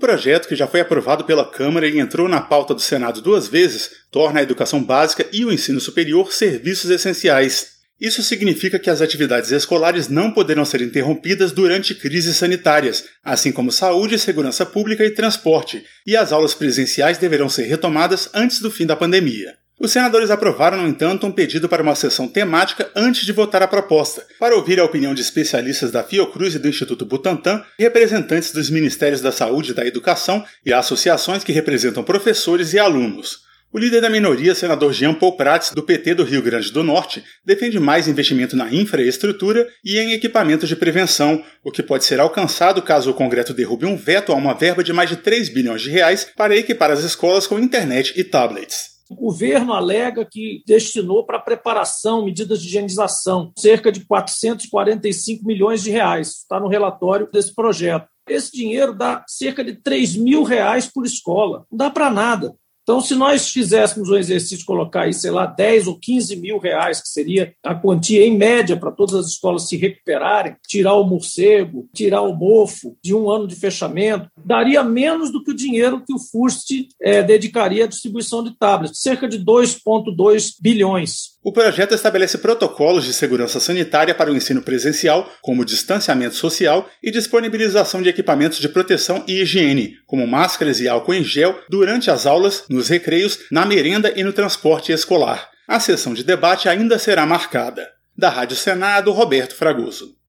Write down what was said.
projeto, que já foi aprovado pela Câmara e entrou na pauta do Senado 2 vezes, torna a educação básica e o ensino superior serviços essenciais. Isso significa que as atividades escolares não poderão ser interrompidas durante crises sanitárias, assim como saúde, segurança pública e transporte, e as aulas presenciais deverão ser retomadas antes do fim da pandemia. Os senadores aprovaram, no entanto, um pedido para uma sessão temática antes de votar a proposta, para ouvir a opinião de especialistas da Fiocruz e do Instituto Butantan, representantes dos Ministérios da Saúde e da Educação e associações que representam professores e alunos. O líder da minoria, senador Jean Paul Prats, do PT do Rio Grande do Norte, defende mais investimento na infraestrutura e em equipamentos de prevenção, o que pode ser alcançado caso o Congresso derrube um veto a uma verba de mais de 3 bilhões de reais para equipar as escolas com internet e tablets. O governo alega que destinou para preparação, medidas de higienização, cerca de 445 milhões de reais. Está no relatório desse projeto. Esse dinheiro dá cerca de 3 mil reais por escola. Não dá para nada. Então, se nós fizéssemos um exercício, colocar aí, 10 ou 15 mil reais, que seria a quantia em média para todas as escolas se recuperarem, tirar o morcego, tirar o mofo de um ano de fechamento, daria menos do que o dinheiro que o FURST dedicaria à distribuição de tablets, cerca de 2,2 bilhões. O projeto estabelece protocolos de segurança sanitária para o ensino presencial, como distanciamento social e disponibilização de equipamentos de proteção e higiene, como máscaras e álcool em gel, durante as aulas, nos recreios, na merenda e no transporte escolar. A sessão de debate ainda será marcada. Da Rádio Senado, Roberto Fragoso.